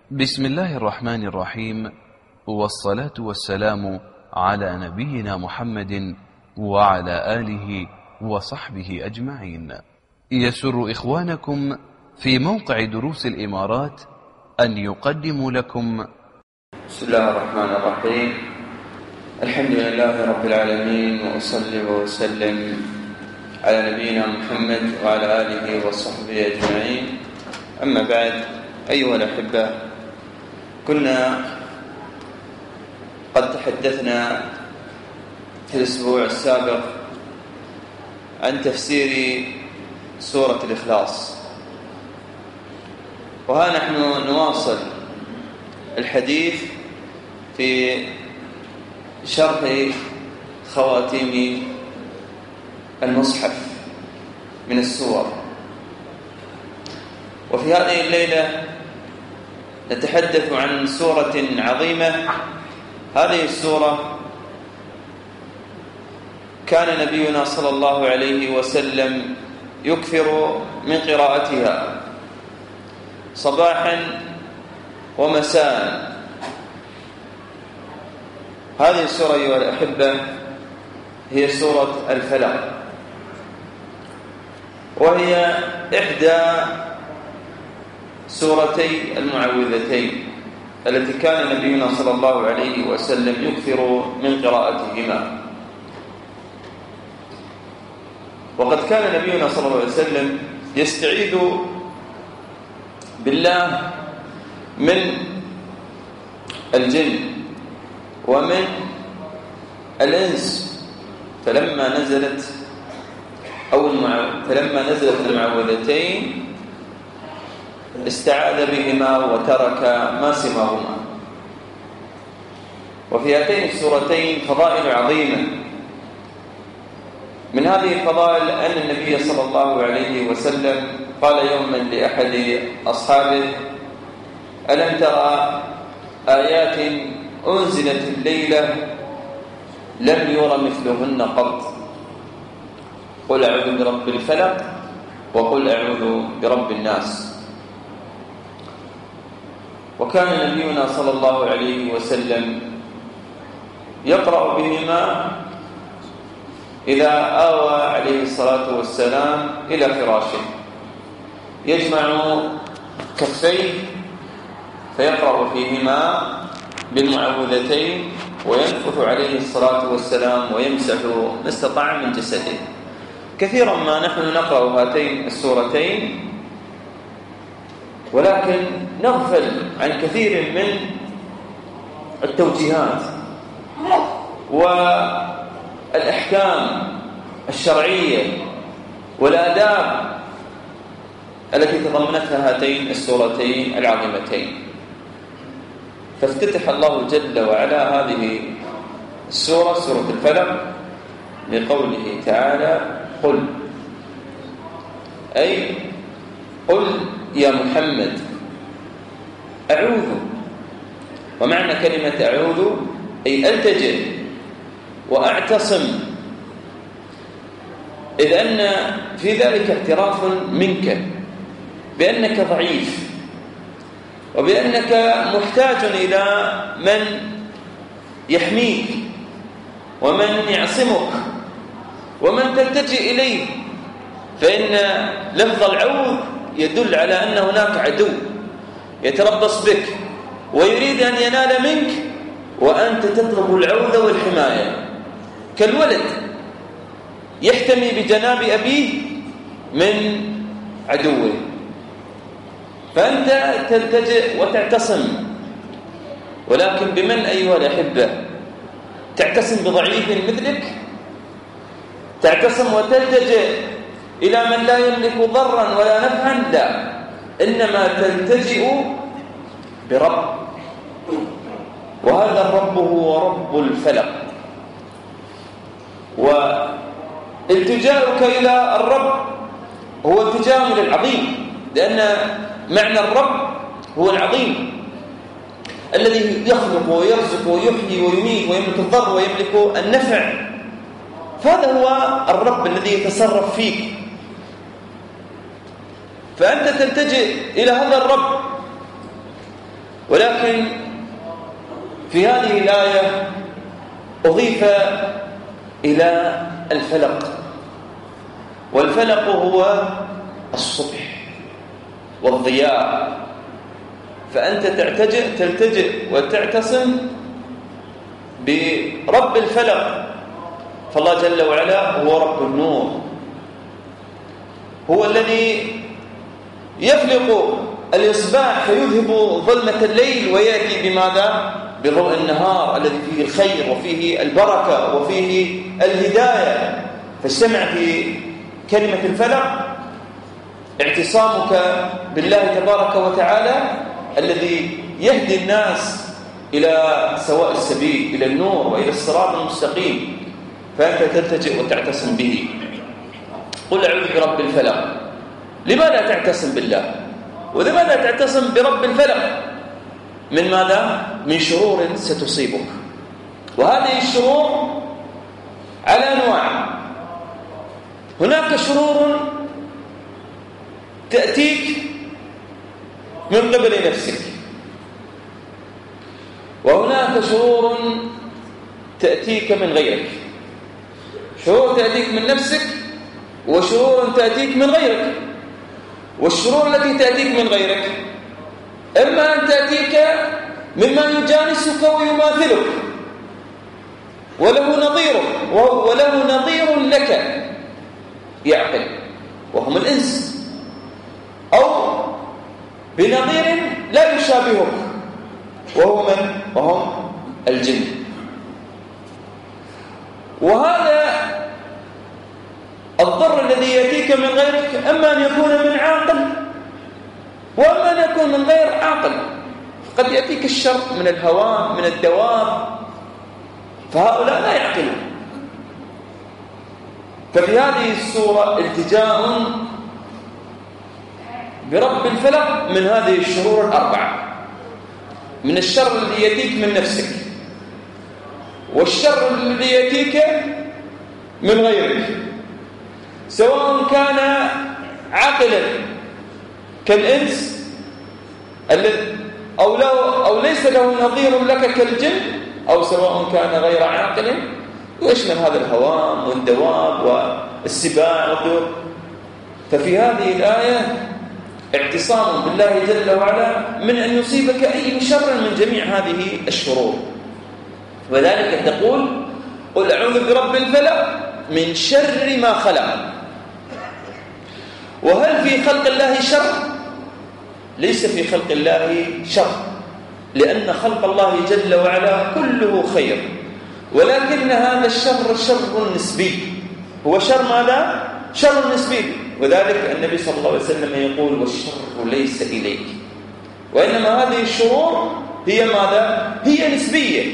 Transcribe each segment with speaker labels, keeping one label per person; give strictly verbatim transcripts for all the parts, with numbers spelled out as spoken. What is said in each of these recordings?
Speaker 1: بسم الله الرحمن الرحيم، والصلاة والسلام على نبينا محمد وعلى آله وصحبه أجمعين. يسر إخوانكم في موقع دروس الإمارات أن يقدموا لكم
Speaker 2: بسم الله الرحمن الرحيم. الحمد لله رب العالمين، وأصلي وسلم على نبينا محمد وعلى آله وصحبه أجمعين. أما بعد، أيها الأحبة، كنا قد تحدثنا في الأسبوع السابق عن تفسير سورة الإخلاص، وها نحن نواصل الحديث في شرح خواتيم المصحف من السور. وفي هذه الليلة نتحدث عن سورة عظيمة. هذه السورة كان نبينا صلى الله عليه وسلم يكثر من قراءتها صباحا ومساء. هذه السورة أيها الأحبة هي سورة الفلق، وهي إحدى سورتي المعوذتين التي كان نبينا صلى الله عليه وسلم يكثر من قراءتهما. وقد كان نبينا صلى الله عليه وسلم يستعيذ بالله من الجن ومن الإنس، فلما نزلت أو المعو... فلما نزلت المعوذتين استعاذ بهما وترك ما سواهما. وفي هاتين السورتين فضائل عظيمة. من هذه الفضائل أن النبي صلى الله عليه وسلم قال يوما لأحد أصحابه: ألم ترى آيات أنزلت الليلة لم ير مثلهن قط، قل أعوذ برب الفلق وقل أعوذ برب الناس. وكان نبينا صلى الله عليه وسلم يقرأ بهما إذا آوى عليه الصلاة والسلام إلى فراشه، يجمع كفيه فيقرأ فيهما بالمعوذتين وينفث عليه الصلاة والسلام ويمسح ما استطاع من جسده. كثيرا ما نحن نقرأ هاتين السورتين ولكن نغفل عن كثير من التوجيهات والأحكام الشرعية والآداب التي تضمنتها هاتين السورتين العظيمتين. فافتتح الله جل وعلا هذه السورة، سورة الفلق، بقوله تعالى: قل، أي قل يا محمد أعوذ. ومعنى كلمة أعوذ أي ألتجئ وأعتصم، إذ أن في ذلك اعتراف منك بأنك ضعيف وبأنك محتاج إلى من يحميك ومن يعصمك ومن تلتجئ إليه، فإن لفظ العوذ يدل على أن هناك عدو يتربص بك ويريد أن ينال منك وأنت تطلب العوذ والحماية، كالولد يحتمي بجناب أبيه من عدوه. فأنت تلتجئ وتعتصم، ولكن بمن أيها الأحبة؟ تعتصم بضعيف مثلك؟ تعتصم وتلتجئ إلى من لا يملك ضرا ولا نفعا؟ لا، إنما تلتجئ برب، وهذا الرب هو رب الفلق. والتجاؤك إلى الرب هو التجاء إلى العظيم، لأن معنى الرب هو العظيم الذي يخلق ويرزق ويحيي ويميت ويملك الضر ويملك النفع. فهذا هو الرب الذي يتصرف فيك. فأنت تلتجئ إلى هذا الرب ولكن في هذه الآية أضيف إلى الفلق، والفلق هو الصبح والضياء، فأنت تلتجئ تلتجئ وتعتصم برب الفلق، فالله جل وعلا هو رب النور، هو الذي يفلق الإصباح فيذهب ظلمة الليل ويأتي بماذا؟ بضوء النهار الذي فيه الخير وفيه البركة وفيه الهداية. فاجتمع في كلمة الفلق اعتصامك بالله تبارك وتعالى الذي يهدي الناس إلى سواء السبيل، إلى النور وإلى الصراط المستقيم، فأنت تلتجئ وتعتصم به. قل أعوذ برب الفلق. لماذا تعتصم بالله؟ ولماذا تعتصم برب الفلق؟ من ماذا؟ من شرور ستصيبك، وهذه الشرور على أنواع. هناك شرور تأتيك من قبل نفسك، وهناك شرور تأتيك من غيرك. شرور تأتيك من نفسك وشرور تأتيك من غيرك. والشرور التي تأتيك من غيرك إما أن تأتيك مما يجانسك ويماثلك وله نظير وله نظير لك يعقل، وهم الإنس، أو بنظير لا يشابهك وهو من؟ وهم الجن. وهذا الضر الذي يأتيك من غيرك أما أن يكون من عاقل وأما أن يكون من غير عاقل. قد يأتيك الشر من الهواء، من الدواب، فهؤلاء لا يعقلون. ففي هذه السورة التجاء برب الفلق من هذه الشرور الأربعة: من الشر الذي يأتيك من نفسك، والشر الذي يأتيك من غيرك، سواء كان عاقلا كالإنس أو, أو ليس له نظير لك كالجن، أو سواء كان غير عاقل، ويشمل هذا الهوام والدواب والسباع والطيور. ففي هذه الآية اعتصام بالله جل وعلا من أن يصيبك أي شر من جميع هذه الشرور. وذلك تقول: قل أعوذ برب الفلق من شر ما خلق. وهل في خلق الله شر؟ ليس في خلق الله شر، لأن خلق الله جل وعلا كله خير، ولكن هذا الشر شر نسبي. هو شر ماذا؟ شر نسبي. وذلك النبي صلى الله عليه وسلم يقول: والشر ليس إليك. وإنما هذه الشرور هي ماذا؟ هي نسبية.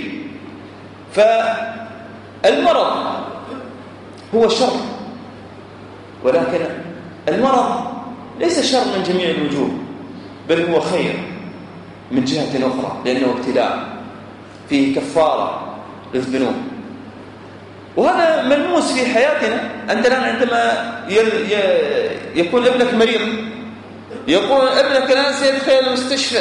Speaker 2: فالمرض هو شر، ولكن المرض ليس شر من جميع الوجوه، بل هو خير من جهة أخرى، لأنه ابتلاء فيه كفارة للذنوب. وهذا ملموس في حياتنا. أنت الآن عندما يكون ابنك مريض، يقول ابنك الآن سيدخل المستشفى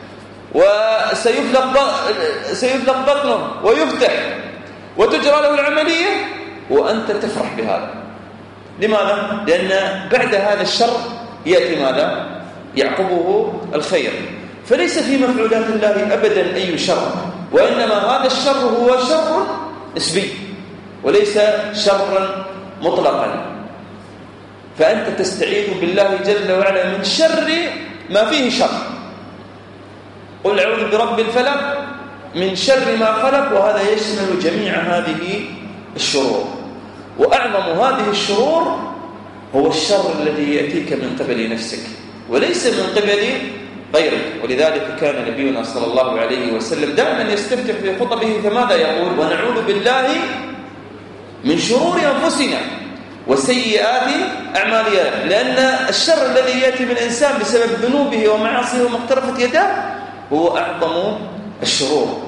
Speaker 2: وسيفلق سيفلق بطنه ويفتح وتجرى له العملية، وأنت تفرح بهذا. لماذا؟ لأن بعد هذا الشر يأتي ماذا؟ يعقبه الخير. فليس في مفعولات الله أبدا أي شر، وإنما هذا الشر هو شر نسبي وليس شرا مطلقا. فأنت تستعيذ بالله جل وعلا من شر ما فيه شر. قل أعوذ برب الفلق من شر ما خلق، وهذا يشمل جميع هذه الشرور. وأعظم هذه الشرور هو الشر الذي يأتيك من قبل نفسك وليس من قبل غيرك. ولذلك كان نبينا صلى الله عليه وسلم دائما يستفتح في خطبه فماذا يقول؟ ونعوذ بالله من شرور أنفسنا وسيئات أعمالنا. لأن الشر الذي يأتي بالإنسان بسبب ذنوبه ومعاصيه ومقترفة يداه هو أعظم الشرور،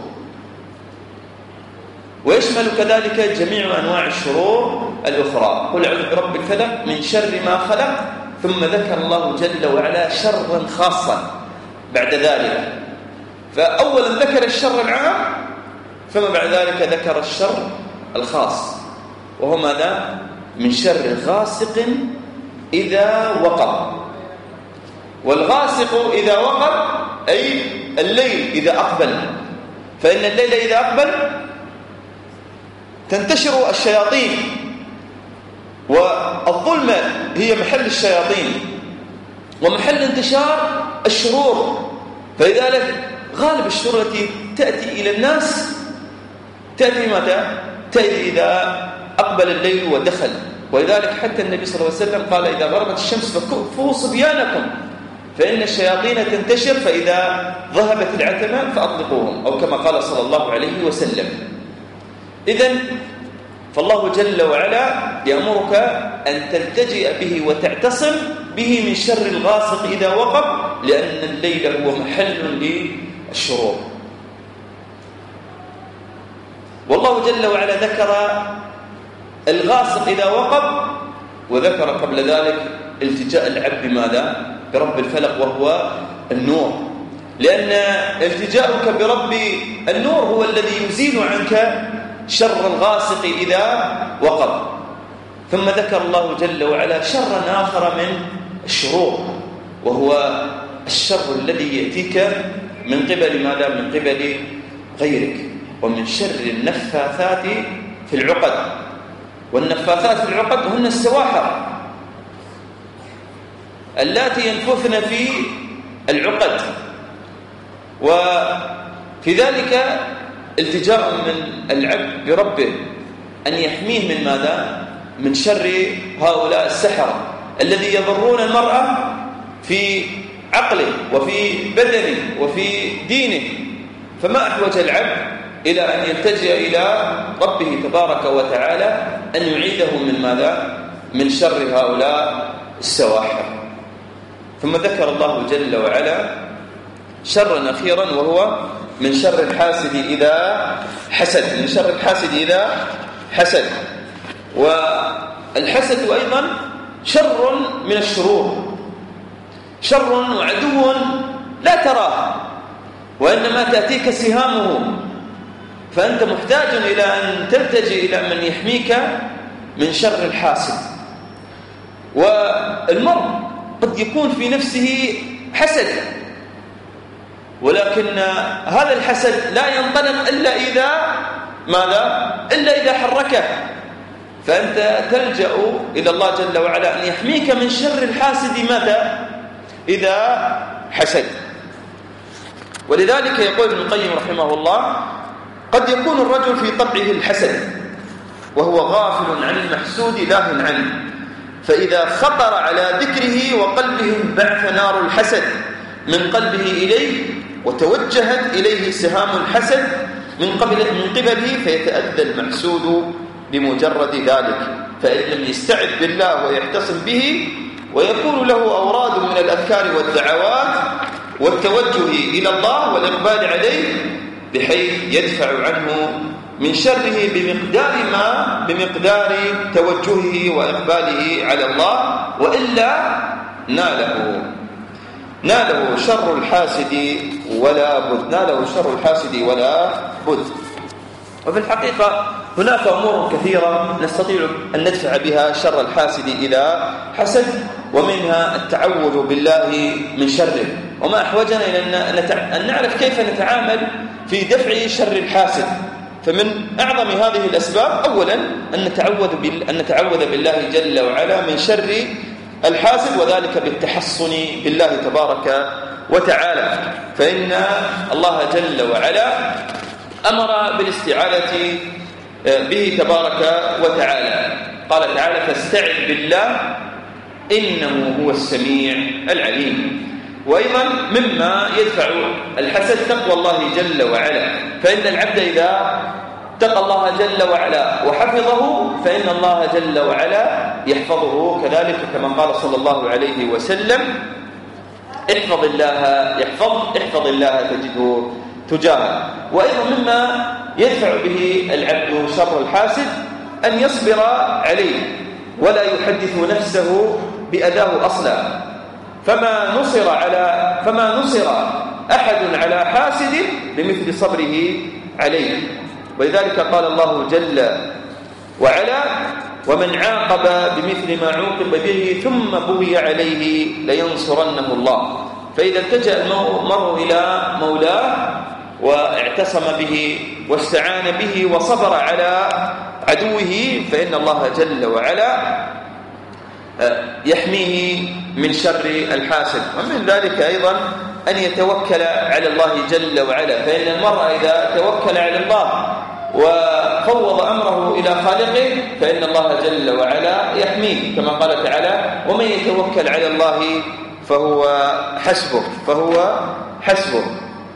Speaker 2: ويشمل كذلك جميع أنواع الشرور الأخرى. قل أعوذ برب الفلق من شر ما خلق، ثم ذكر الله جل وعلا شرا خاصا بعد ذلك، فأولا ذكر الشر العام، ثم بعد ذلك ذكر الشر الخاص، وهو ماذا؟ من شر غاسق إذا وقب. والغاسق إذا وقب أي الليل إذا أقبل، فإن الليل إذا أقبل تنتشر الشياطين، والظلمة هي محل الشياطين ومحل انتشار الشرور. فلذلك غالب الشرور التي تأتي إلى الناس تأتي متى؟ تأتي إذا أقبل الليل ودخل. ولذلك حتى النبي صلى الله عليه وسلم قال إذا غربت الشمس فكفوا صبيانكم فإن الشياطين تنتشر، فإذا ذهبت العتمة فأطلقوهم، أو كما قال صلى الله عليه وسلم. إذن فالله جل وعلا يأمرك أن تلتجئ به وتعتصم به من شر الغاسق إذا وقب، لأن الليل هو محل للشرور. والله جل وعلا ذكر الغاسق إذا وقب، وذكر قبل ذلك التجاء العبد ماذا؟ برب الفلق وهو النور، لأن التجاؤك برب النور هو الذي يزيل عنك شر الغاسق إذا وقب. ثم ذكر الله جل وعلا شرا آخر من الشرور، وهو الشر الذي يأتيك من قبل ماذا؟ من قبل غيرك، ومن شر النفاثات في العقد. والنفاثات في العقد هن السواحر اللاتي ينفثن في العقد، وفي ذلك التجاء من العبد بربه أن يحميه من ماذا؟ من شر هؤلاء السحرة الذي يضرون المرأة في عقله وفي بدنه وفي دينه. فما أحوج العبد إلى أن يلتجئ إلى ربه تبارك وتعالى أن يعيده من ماذا؟ من شر هؤلاء السواحر. ثم ذكر الله جل وعلا شرا أخيرا، وهو من شر الحاسد إذا حسد. من شر الحاسد إذا حسد. والحسد أيضا شر من الشرور، شر وعدو لا تراه وإنما تأتيك سهامه، فأنت محتاج إلى أن تلتجئ إلى من يحميك من شر الحاسد. والمرء قد يكون في نفسه حسد، ولكن هذا الحسد لا ينطلق إلا إذا ماذا؟ إلا إذا حركه. فأنت تلجأ إلى الله جل وعلا أن يحميك من شر الحاسد متى؟ إذا حسد. ولذلك يقول ابن القيم رحمه الله قد يكون الرجل في طبعه الحسد وهو غافل عن المحسود لاهٍ عنه، فإذا خطر على ذكره وقلبه انبعث نار الحسد من قلبه إليه، وتوجهت إليه سهام الحسد من قبل من قبله، فيتأذى المحسود بمجرد ذلك. فإن لم يستعذ بالله ويعتصم به ويكون له أوراد من الأذكار والدعوات والتوجه إلى الله والإقبال عليه بحيث يدفع عنه من شره بمقدار ما بمقدار توجهه وإقباله على الله، وإلا ناله ناله شر الحاسد ولا بد ناله شر الحاسد ولا بد. وفي الحقيقة هناك أمور كثيرة نستطيع أن ندفع بها شر الحاسد إذا حسد، ومنها التعوذ بالله من شره. وما أحوجنا إلى أن نعرف كيف نتعامل في دفع شر الحاسد. فمن أعظم هذه الأسباب أولا أن نتعوذ بال... أن نتعوذ بالله جل وعلا من شر الحاسد، وذلك بالتحصن بالله تبارك وتعالى. فإن الله جل وعلا أمر بالاستعاذة به تبارك وتعالى. قال تعالى فاستعذ بالله إنه هو السميع العليم. وأيضا مما يدفع الحسد تقوى الله جل وعلا، فإن العبد إذا اتقى الله جل وعلا وحفظه فإن الله جل وعلا يحفظه كذلك، كما قال صلى الله عليه وسلم احفظ الله يحفظ احفظ الله تجده تجاهه. وأيضا مما يدفع به العبد شر الحاسد أن يصبر عليه ولا يحدث نفسه بأذاه أصلا. فما نصر على فما نصر أحد على حاسد بمثل صبره عليه. ولذلك قال الله جل وعلا: ومن عاقب بمثل ما عوقب به ثم بغي عليه لينصرنه الله. فإذا التجأ المرء إلى مولاه واعتصم به واستعان به وصبر على عدوه فإن الله جل وعلا يحميه من شر الحاسد. ومن ذلك أيضا أن يتوكل على الله جل وعلا، فإن المرء إذا توكل على الله وفوض أمره إلى خالقه فإن الله جل وعلا يحميه، كما قال تعالى: ومن يتوكل على الله فهو حسبه فهو حسبه.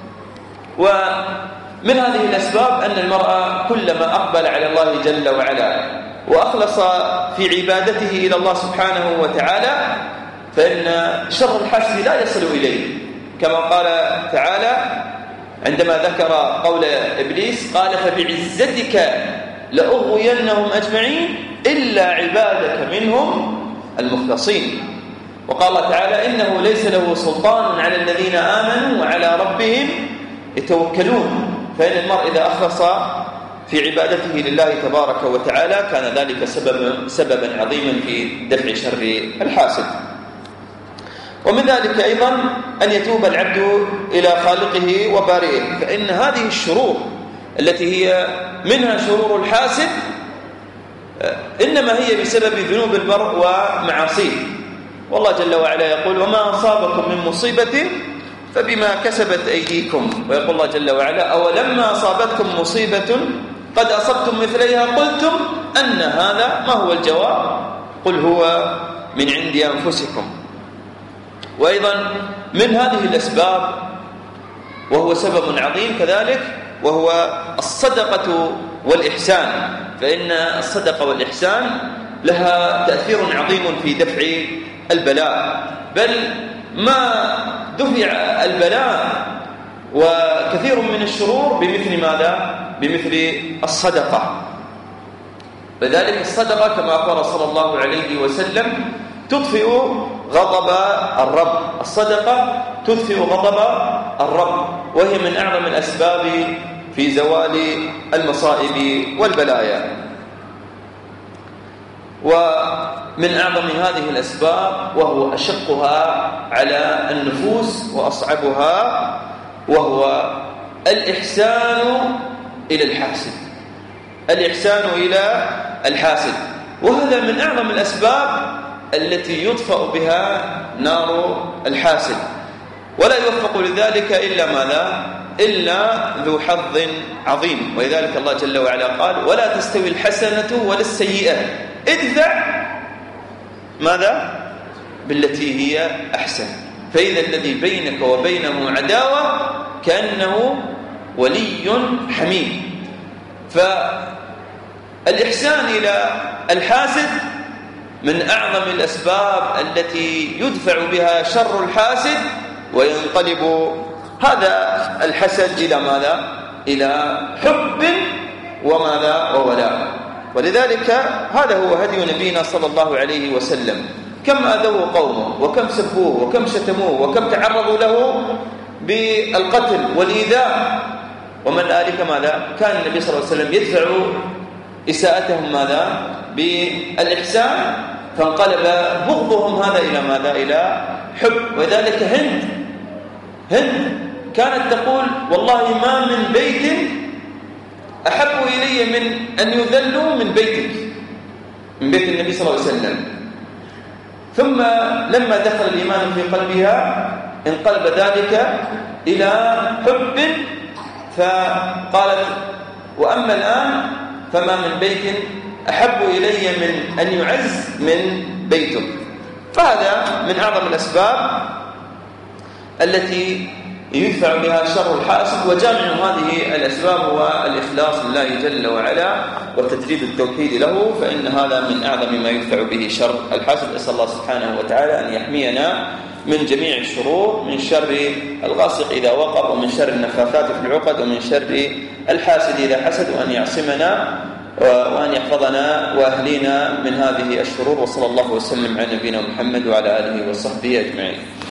Speaker 2: ومن هذه الأسباب أن المرء كلما أقبل على الله جل وعلا وأخلص في عبادته إلى الله سبحانه وتعالى فإن شر الحاسد لا يصل إليه، كما قال تعالى عندما ذكر قول إبليس: قال فبعزتك لأغوينهم أجمعين إلا عبادك منهم المخلصين. وقال تعالى: إنه ليس له سلطان على الذين آمنوا وعلى ربهم يتوكلون. فإن المرء إذا أخلص في عبادته لله تبارك وتعالى كان ذلك سبب سببا عظيما في دفع شر الحاسد. ومن ذلك أيضا أن يتوب العبد إلى خالقه وبارئه، فإن هذه الشرور التي هي منها شرور الحاسد إنما هي بسبب ذنوب المرء ومعاصيه. والله جل وعلا يقول: وما أصابكم من مصيبة فبما كسبت أيديكم. ويقول الله جل وعلا: أولما أصابتكم مصيبة قد أصبتم مثليها قلتم أن هذا. ما هو الجواب؟ قل هو من عند أنفسكم. وأيضا من هذه الأسباب وهو سبب عظيم كذلك وهو الصدقة والإحسان، فإن الصدقة والإحسان لها تأثير عظيم في دفع البلاء، بل ما دفع البلاء وكثير من الشرور بمثل ماذا؟ بمثل الصدقة. لذلك الصدقة كما قال صلى الله عليه وسلم تطفئ غضب الرب، الصدقة تطفئ غضب الرب، وهي من أعظم الأسباب في زوال المصائب والبلايا. ومن أعظم هذه الأسباب وهو أشقها على النفوس وأصعبها وهو الإحسان إلى الحاسد، الإحسان إلى الحاسد، وهذا من أعظم الأسباب التي يطفأ بها نار الحاسد، ولا يوفق لذلك إلا ماذا؟ إلا ذو حظ عظيم. ولذلك الله جل وعلا قال: ولا تستوي الحسنة ولا السيئة ادفع ماذا؟ بالتي هي أحسن، فإذا الذي بينك وبينه عداوة كأنه ولي حميم. فالإحسان إلى الحاسد من أعظم الأسباب التي يدفع بها شر الحاسد وينقلب هذا الحسد إلى ماذا؟ إلى حب وماذا؟ وولاء. ولذلك هذا هو هدي نبينا صلى الله عليه وسلم. كم آذوه قومه وكم سبوه وكم شتموه وكم تعرضوا له بالقتل والإيذاء، ومن ذلك ماذا؟ كان النبي صلى الله عليه وسلم يدفع إساءتهم ماذا؟ بالإحسان، فانقلب بغضهم هذا إلى ماذا؟ إلى حب. وذلك هند هند كانت تقول: والله ما من بيت أحب إلي من أن يذلوا من بيتك، من بيت النبي صلى الله عليه وسلم. ثم لما دخل الإيمان في قلبها انقلب ذلك إلى حب، فقالت: وأما الآن فما من بيت أحب إلي من أن يعز من بيتك. فهذا من أعظم الأسباب التي يدفع بها شر الحاسد، وجامع هذه الأسباب هو الإخلاص لله جل وعلا وتجريد التوحيد له، فإن هذا من أعظم ما يدفع به شر الحاسد. أسأل الله سبحانه وتعالى أن يحمينا من جميع الشرور، من شر الغاسق إذا وقب، ومن شر النفاثات في العقد، ومن شر الحاسد إذا حسد، وأن يعصمنا وأن يحفظنا وأهلينا من هذه الشرور. وصلى الله وسلم على نبينا محمد وعلى آله وصحبه أجمعين.